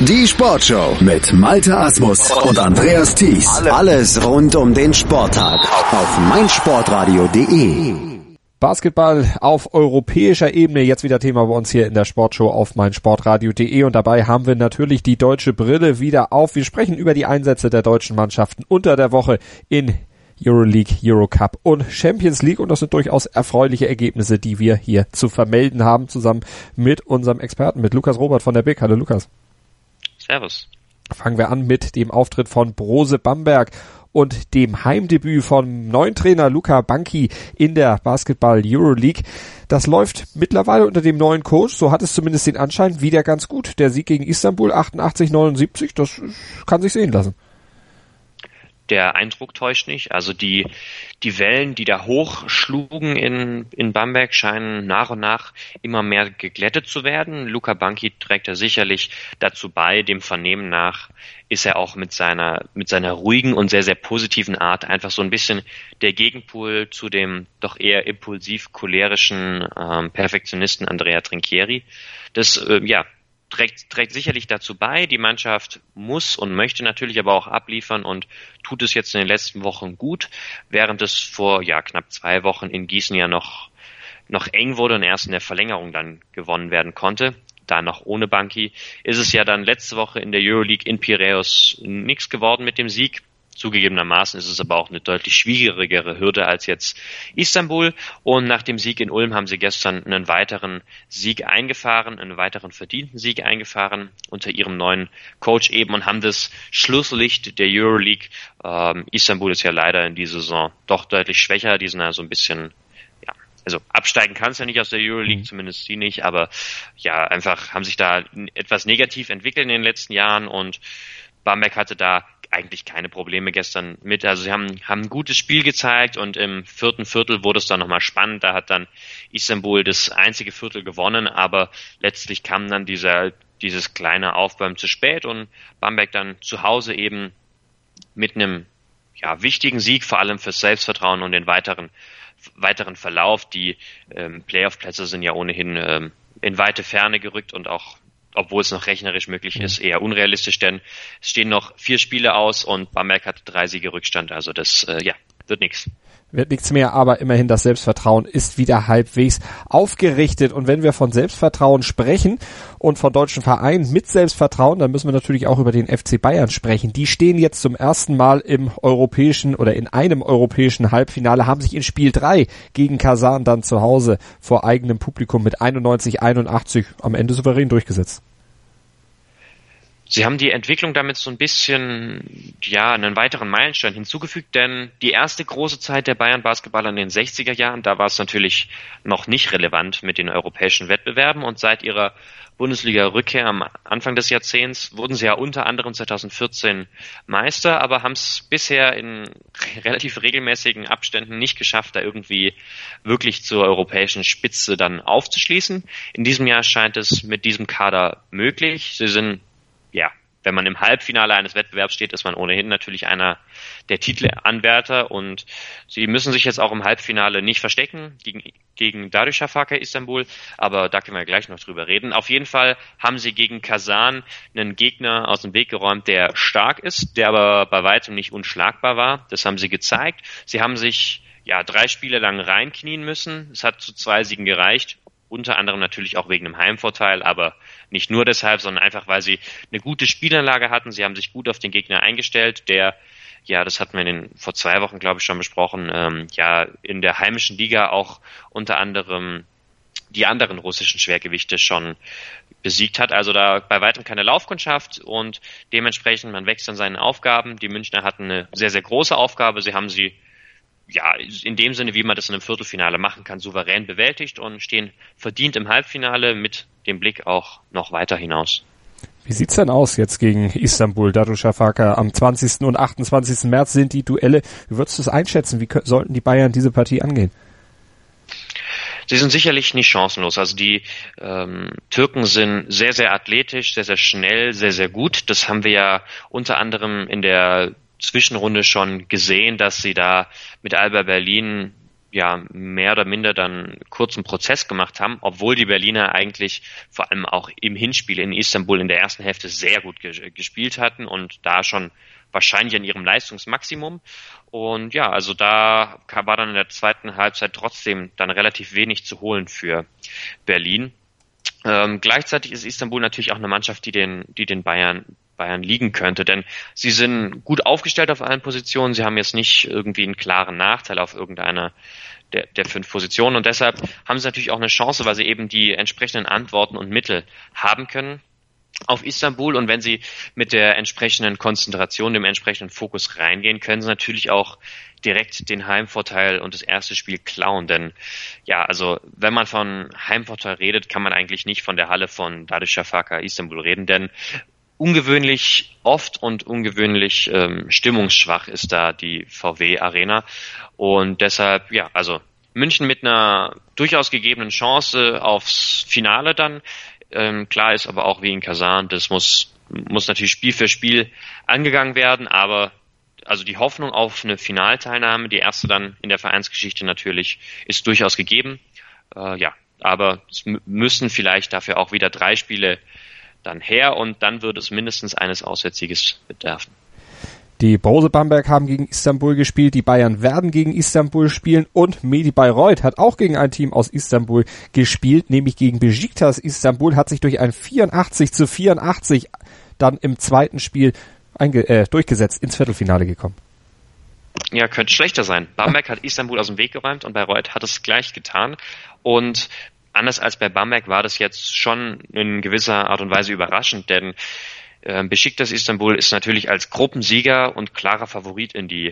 Die Sportshow mit Malte Asmus und Andreas Thies. Alles rund um den Sporttag auf meinsportradio.de. Basketball auf europäischer Ebene, jetzt wieder Thema bei uns hier in der Sportshow auf meinsportradio.de, und dabei haben wir natürlich die deutsche Brille wieder auf. Wir sprechen über die Einsätze der deutschen Mannschaften unter der Woche in Euroleague, Eurocup und Champions League, und das sind durchaus erfreuliche Ergebnisse, die wir hier zu vermelden haben, zusammen mit unserem Experten, mit Lukas Robert von der BIC. Hallo Lukas. Servus. Fangen wir an mit dem Auftritt von Brose Bamberg und dem Heimdebüt vom neuen Trainer Luka Banki in der Basketball Euroleague. Das läuft mittlerweile unter dem neuen Coach, so hat es zumindest den Anschein, wieder ganz gut. Der Sieg gegen Istanbul 88-79, das kann sich sehen lassen. Der Eindruck täuscht nicht. Also die Wellen, die da hochschlugen in Bamberg, scheinen nach und nach immer mehr geglättet zu werden. Luka Banki trägt da sicherlich dazu bei. Dem Vernehmen nach ist er auch mit seiner ruhigen und sehr, sehr positiven Art einfach so ein bisschen der Gegenpol zu dem doch eher impulsiv cholerischen Perfektionisten Andrea Trinchieri. Das, trägt sicherlich dazu bei. Die Mannschaft muss und möchte natürlich aber auch abliefern und tut es jetzt in den letzten Wochen gut, während es vor knapp 2 Wochen in Gießen ja noch eng wurde und erst in der Verlängerung dann gewonnen werden konnte. Da noch ohne Banki ist es ja dann letzte Woche in der Euroleague in Piräus nichts geworden mit dem Sieg. Zugegebenermaßen ist es aber auch eine deutlich schwierigere Hürde als jetzt Istanbul. Und nach dem Sieg in Ulm haben sie gestern einen weiteren Sieg eingefahren, einen weiteren verdienten Sieg eingefahren unter ihrem neuen Coach eben und haben das Schlusslicht der Euroleague. Istanbul ist ja leider in dieser Saison doch deutlich schwächer. Die sind also ein bisschen, also absteigen kannst ja nicht aus der Euroleague, zumindest die nicht, aber einfach haben sich da etwas negativ entwickelt in den letzten Jahren und Bamberg hatte da eigentlich keine Probleme gestern mit. Also sie haben ein gutes Spiel gezeigt und im 4. Viertel wurde es dann nochmal spannend. Da hat dann Istanbul das einzige Viertel gewonnen, aber letztlich kam dann dieses kleine Aufbäumen zu spät und Bamberg dann zu Hause eben mit einem wichtigen Sieg, vor allem fürs Selbstvertrauen und den weiteren Verlauf. Die Playoff-Plätze sind ja ohnehin in weite Ferne gerückt und auch, obwohl es noch rechnerisch möglich ist, eher unrealistisch, denn es stehen noch 4 Spiele aus und Bamberg hat 3 Siege Rückstand, also das, wird nichts. Wird nichts mehr, aber immerhin das Selbstvertrauen ist wieder halbwegs aufgerichtet. Und wenn wir von Selbstvertrauen sprechen und von deutschen Vereinen mit Selbstvertrauen, dann müssen wir natürlich auch über den FC Bayern sprechen. Die stehen jetzt zum ersten Mal im europäischen oder in einem europäischen Halbfinale, haben sich in Spiel 3 gegen Kasan dann zu Hause vor eigenem Publikum mit 91-81 am Ende souverän durchgesetzt. Sie haben die Entwicklung damit so ein bisschen, einen weiteren Meilenstein hinzugefügt, denn die erste große Zeit der Bayern-Basketballer in den 60er Jahren, da war es natürlich noch nicht relevant mit den europäischen Wettbewerben und seit ihrer Bundesliga-Rückkehr am Anfang des Jahrzehnts wurden sie ja unter anderem 2014 Meister, aber haben es bisher in relativ regelmäßigen Abständen nicht geschafft, da irgendwie wirklich zur europäischen Spitze dann aufzuschließen. In diesem Jahr scheint es mit diesem Kader möglich. Sie sind wenn man im Halbfinale eines Wettbewerbs steht, ist man ohnehin natürlich einer der Titelanwärter und sie müssen sich jetzt auch im Halbfinale nicht verstecken gegen Darüşşafaka Istanbul, aber da können wir gleich noch drüber reden. Auf jeden Fall haben sie gegen Kasan einen Gegner aus dem Weg geräumt, der stark ist, der aber bei weitem nicht unschlagbar war. Das haben sie gezeigt. Sie haben sich 3 Spiele lang reinknien müssen. Es hat zu 2 Siegen gereicht. Unter anderem natürlich auch wegen einem Heimvorteil, aber nicht nur deshalb, sondern einfach, weil sie eine gute Spielanlage hatten. Sie haben sich gut auf den Gegner eingestellt, der, das hatten wir vor 2 Wochen, glaube ich, schon besprochen, in der heimischen Liga auch unter anderem die anderen russischen Schwergewichte schon besiegt hat. Also da bei weitem keine Laufkundschaft und dementsprechend, man wächst an seinen Aufgaben. Die Münchner hatten eine sehr, sehr große Aufgabe. Sie haben sie in dem Sinne, wie man das in einem Viertelfinale machen kann, souverän bewältigt und stehen verdient im Halbfinale mit dem Blick auch noch weiter hinaus. Wie sieht's denn aus jetzt gegen Istanbul, Darüşşafaka? Am 20. und 28. März sind die Duelle. Wie würdest du es einschätzen? Wie sollten die Bayern diese Partie angehen? Sie sind sicherlich nicht chancenlos. Also die Türken sind sehr, sehr athletisch, sehr, sehr schnell, sehr, sehr gut. Das haben wir ja unter anderem in der Zwischenrunde schon gesehen, dass sie da mit Alba Berlin ja mehr oder minder dann kurzen Prozess gemacht haben, obwohl die Berliner eigentlich vor allem auch im Hinspiel in Istanbul in der ersten Hälfte sehr gut gespielt hatten und da schon wahrscheinlich an ihrem Leistungsmaximum. Und ja, also da war dann in der zweiten Halbzeit trotzdem dann relativ wenig zu holen für Berlin. Gleichzeitig ist Istanbul natürlich auch eine Mannschaft, die den Bayern liegen könnte, denn sie sind gut aufgestellt auf allen Positionen. Sie haben jetzt nicht irgendwie einen klaren Nachteil auf irgendeiner der 5 Positionen und deshalb haben sie natürlich auch eine Chance, weil sie eben die entsprechenden Antworten und Mittel haben können auf Istanbul, und wenn sie mit der entsprechenden Konzentration, dem entsprechenden Fokus reingehen, können sie natürlich auch direkt den Heimvorteil und das erste Spiel klauen, denn ja, also wenn man von Heimvorteil redet, kann man eigentlich nicht von der Halle von Darüşşafaka Istanbul reden, denn ungewöhnlich oft und ungewöhnlich stimmungsschwach ist da die VW Arena und deshalb, ja, also München mit einer durchaus gegebenen Chance aufs Finale dann. Klar ist aber auch wie in Kasan, das muss natürlich Spiel für Spiel angegangen werden, aber also die Hoffnung auf eine Finalteilnahme, die erste dann in der Vereinsgeschichte natürlich, ist durchaus gegeben. Ja, aber es müssen vielleicht dafür auch wieder 3 Spiele dann her und dann wird es mindestens eines Auswärtssieges bedarfen. Die Brose Bamberg haben gegen Istanbul gespielt, die Bayern werden gegen Istanbul spielen und Medi Bayreuth hat auch gegen ein Team aus Istanbul gespielt, nämlich gegen Beşiktaş Istanbul, hat sich durch ein 84-84 dann im zweiten Spiel durchgesetzt, ins Viertelfinale gekommen. Ja, könnte schlechter sein. Bamberg hat Istanbul aus dem Weg geräumt und Bayreuth hat es gleich getan und anders als bei Bamberg war das jetzt schon in gewisser Art und Weise überraschend, denn Beşiktaş Istanbul ist natürlich als Gruppensieger und klarer Favorit in die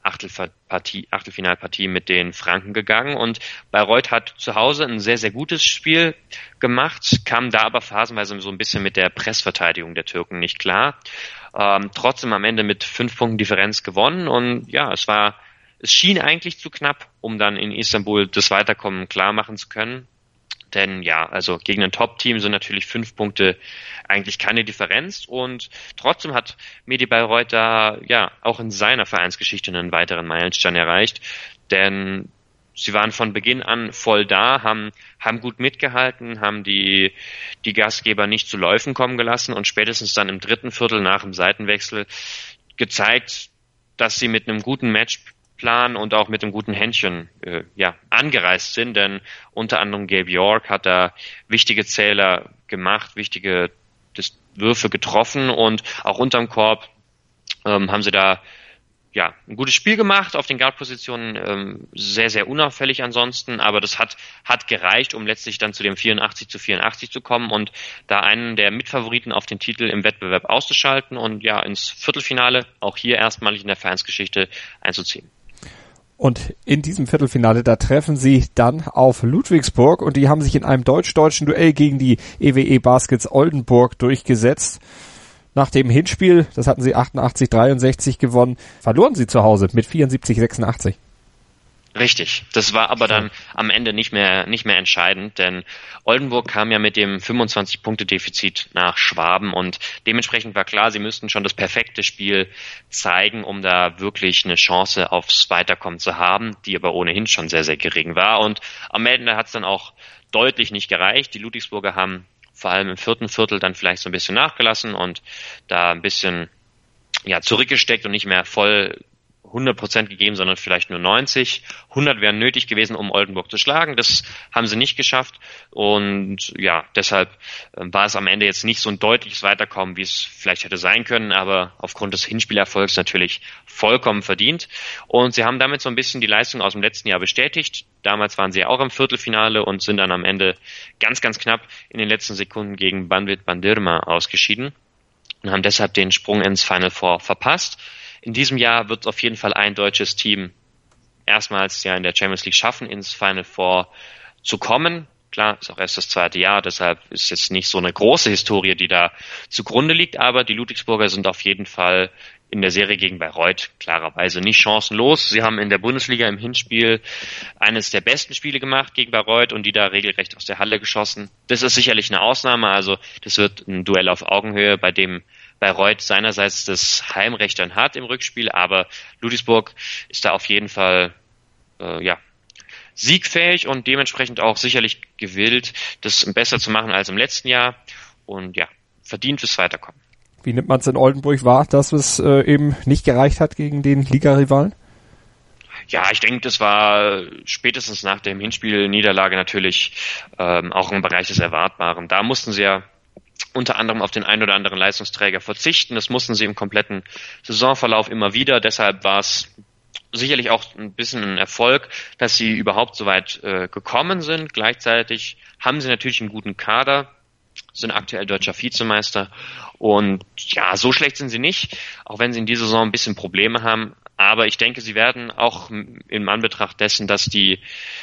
Achtelfinalpartie mit den Franken gegangen und Bayreuth hat zu Hause ein sehr, sehr gutes Spiel gemacht, kam da aber phasenweise so ein bisschen mit der Pressverteidigung der Türken nicht klar. Trotzdem am Ende mit 5 Punkten Differenz gewonnen und ja, es schien eigentlich zu knapp, um dann in Istanbul das Weiterkommen klar machen zu können. Denn ja, also gegen ein Top-Team sind natürlich 5 Punkte eigentlich keine Differenz und trotzdem hat Medi Bayreuth da ja auch in seiner Vereinsgeschichte einen weiteren Meilenstein erreicht, denn sie waren von Beginn an voll da, haben gut mitgehalten, haben die Gastgeber nicht zu Läufen kommen gelassen und spätestens dann im dritten Viertel nach dem Seitenwechsel gezeigt, dass sie mit einem guten Matchplan und auch mit einem guten Händchen angereist sind, denn unter anderem Gabe York hat da wichtige Zähler gemacht, wichtige Würfe getroffen und auch unterm Korb haben sie da ein gutes Spiel gemacht auf den Guard-Positionen, sehr, sehr unauffällig ansonsten, aber das hat gereicht, um letztlich dann zu dem 84-84 zu kommen und da einen der Mitfavoriten auf den Titel im Wettbewerb auszuschalten und ja ins Viertelfinale, auch hier erstmalig in der Vereinsgeschichte, einzuziehen. Und in diesem Viertelfinale, da treffen sie dann auf Ludwigsburg und die haben sich in einem deutsch-deutschen Duell gegen die EWE Baskets Oldenburg durchgesetzt. Nach dem Hinspiel, das hatten sie 88-63 gewonnen, verloren sie zu Hause mit 74-86. Richtig, das war aber dann am Ende nicht mehr entscheidend, denn Oldenburg kam ja mit dem 25-Punkte-Defizit nach Schwaben und dementsprechend war klar, sie müssten schon das perfekte Spiel zeigen, um da wirklich eine Chance aufs Weiterkommen zu haben, die aber ohnehin schon sehr, sehr gering war und am Ende hat es dann auch deutlich nicht gereicht. Die Ludwigsburger haben vor allem im vierten Viertel dann vielleicht so ein bisschen nachgelassen und da ein bisschen zurückgesteckt und nicht mehr voll 100% gegeben, sondern vielleicht nur 90. 100 wären nötig gewesen, um Oldenburg zu schlagen. Das haben sie nicht geschafft und deshalb war es am Ende jetzt nicht so ein deutliches Weiterkommen, wie es vielleicht hätte sein können, aber aufgrund des Hinspielerfolgs natürlich vollkommen verdient und sie haben damit so ein bisschen die Leistung aus dem letzten Jahr bestätigt. Damals waren sie auch im Viertelfinale und sind dann am Ende ganz, ganz knapp in den letzten Sekunden gegen Banvit Bandırma ausgeschieden und haben deshalb den Sprung ins Final Four verpasst. In diesem Jahr wird auf jeden Fall ein deutsches Team erstmals in der Champions League schaffen, ins Final Four zu kommen. Klar, ist auch erst das 2. Jahr, deshalb ist jetzt nicht so eine große Historie, die da zugrunde liegt, aber die Ludwigsburger sind auf jeden Fall in der Serie gegen Bayreuth klarerweise nicht chancenlos. Sie haben in der Bundesliga im Hinspiel eines der besten Spiele gemacht gegen Bayreuth und die da regelrecht aus der Halle geschossen. Das ist sicherlich eine Ausnahme, also das wird ein Duell auf Augenhöhe, bei dem Bayreuth seinerseits das Heimrecht dann hat im Rückspiel, aber Ludwigsburg ist da auf jeden Fall siegfähig und dementsprechend auch sicherlich gewillt, das besser zu machen als im letzten Jahr und ja, verdient fürs Weiterkommen. Wie nimmt man es in Oldenburg wahr, dass es eben nicht gereicht hat gegen den Ligarivalen? Ja, ich denke, das war spätestens nach dem Hinspiel-Niederlage natürlich auch im Bereich des Erwartbaren. Da mussten sie ja unter anderem auf den ein oder anderen Leistungsträger verzichten. Das mussten sie im kompletten Saisonverlauf immer wieder. Deshalb war es sicherlich auch ein bisschen ein Erfolg, dass sie überhaupt so weit gekommen sind. Gleichzeitig haben sie natürlich einen guten Kader, sind aktuell deutscher Vizemeister und ja, so schlecht sind sie nicht, auch wenn sie in dieser Saison ein bisschen Probleme haben. Aber ich denke, sie werden auch in Anbetracht dessen, dass die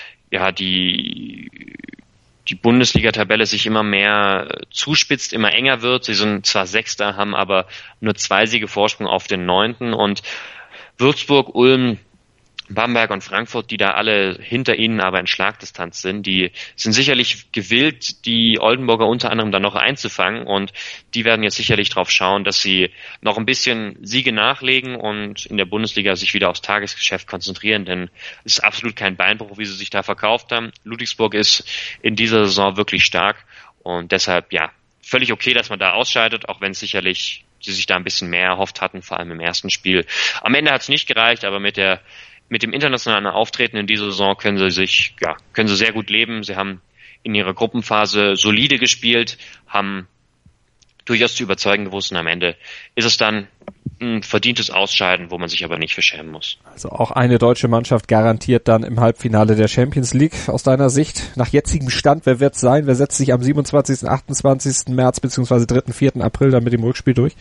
Bundesliga-Tabelle sich immer mehr zuspitzt, immer enger wird. Sie sind zwar Sechster, haben aber nur 2 Siege Vorsprung auf den 9. und Würzburg, Ulm, Bamberg und Frankfurt, die da alle hinter ihnen aber in Schlagdistanz sind, die sind sicherlich gewillt, die Oldenburger unter anderem dann noch einzufangen und die werden jetzt sicherlich darauf schauen, dass sie noch ein bisschen Siege nachlegen und in der Bundesliga sich wieder aufs Tagesgeschäft konzentrieren, denn es ist absolut kein Beinbruch, wie sie sich da verkauft haben. Ludwigsburg ist in dieser Saison wirklich stark und deshalb ja, völlig okay, dass man da ausscheidet, auch wenn sie sich da ein bisschen mehr erhofft hatten, vor allem im ersten Spiel. Am Ende hat es nicht gereicht, aber mit dem internationalen Auftreten in dieser Saison können sie sehr gut leben. Sie haben in ihrer Gruppenphase solide gespielt, haben durchaus zu überzeugen gewusst und am Ende ist es dann ein verdientes Ausscheiden, wo man sich aber nicht für schämen muss. Also auch eine deutsche Mannschaft garantiert dann im Halbfinale der Champions League aus deiner Sicht. Nach jetzigem Stand, wer wird es sein? Wer setzt sich am 27., 28. März bzw. 3., 4. April dann mit dem Rückspiel durch?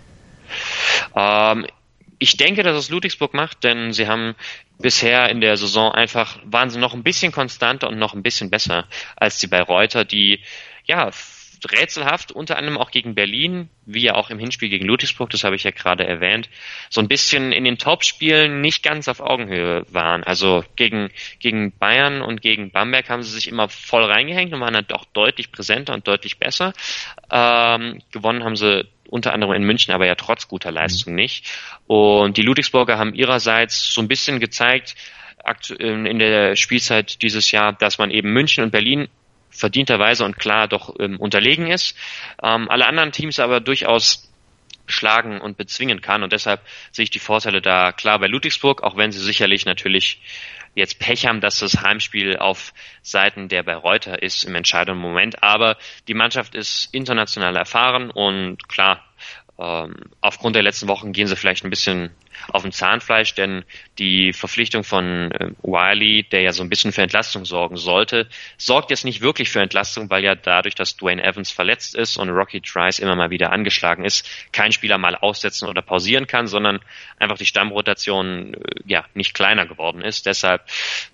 Ich denke, dass es Ludwigsburg macht, denn sie haben bisher in der Saison waren sie noch ein bisschen konstanter und noch ein bisschen besser als die Bayreuther, die ja rätselhaft, unter anderem auch gegen Berlin, wie ja auch im Hinspiel gegen Ludwigsburg, das habe ich ja gerade erwähnt, so ein bisschen in den Topspielen nicht ganz auf Augenhöhe waren. Also gegen Bayern und gegen Bamberg haben sie sich immer voll reingehängt und waren dann doch deutlich präsenter und deutlich besser. Gewonnen haben sie unter anderem in München, aber ja trotz guter Leistung nicht. Und die Ludwigsburger haben ihrerseits so ein bisschen gezeigt, in der Spielzeit dieses Jahr, dass man eben München und Berlin verdienterweise und klar doch unterlegen ist. Alle anderen Teams aber durchaus schlagen und bezwingen kann und deshalb sehe ich die Vorteile da klar bei Ludwigsburg, auch wenn sie sicherlich natürlich jetzt Pech haben, dass das Heimspiel auf Seiten der Bayreuther ist im entscheidenden Moment, aber die Mannschaft ist international erfahren und klar, aufgrund der letzten Wochen gehen sie vielleicht ein bisschen auf dem Zahnfleisch, denn die Verpflichtung von Wiley, der ja so ein bisschen für Entlastung sorgen sollte, sorgt jetzt nicht wirklich für Entlastung, weil ja dadurch, dass Dwayne Evans verletzt ist und Rocky Trice immer mal wieder angeschlagen ist, kein Spieler mal aussetzen oder pausieren kann, sondern einfach die Stammrotation nicht kleiner geworden ist. Deshalb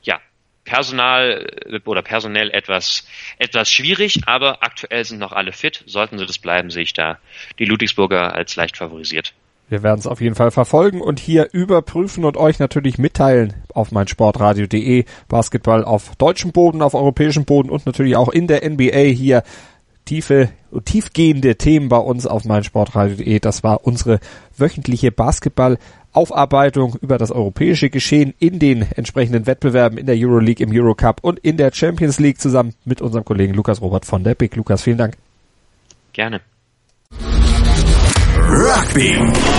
personell etwas schwierig, aber aktuell sind noch alle fit. Sollten sie das bleiben, sehe ich da die Ludwigsburger als leicht favorisiert. Wir werden es auf jeden Fall verfolgen und hier überprüfen und euch natürlich mitteilen auf meinsportradio.de. Basketball auf deutschem Boden, auf europäischem Boden und natürlich auch in der NBA hier tiefgehende Themen bei uns auf meinsportradio.de. Das war unsere wöchentliche Basketball-Aufarbeitung über das europäische Geschehen in den entsprechenden Wettbewerben in der Euroleague, im Eurocup und in der Champions League zusammen mit unserem Kollegen Lukas Robert von der Big. Lukas, vielen Dank. Gerne. Rugby.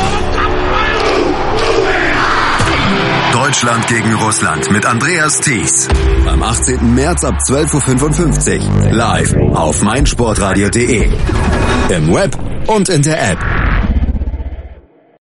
Deutschland gegen Russland mit Andreas Thies. Am 18. März ab 12.55 Uhr. Live auf meinsportradio.de. Im Web und in der App.